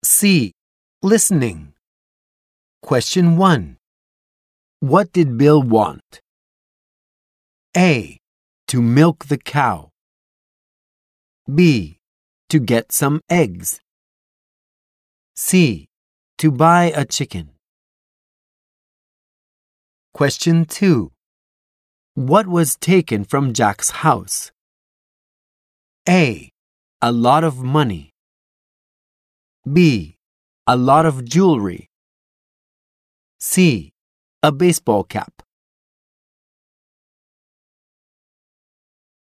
C. Listening. Question 1. What did Bill want? A. To milk the cow. B. To get some eggs. C. To buy a chicken. Question 2. What was taken from Jack's house? A. A lot of money. B. A lot of jewelry. C. A baseball cap.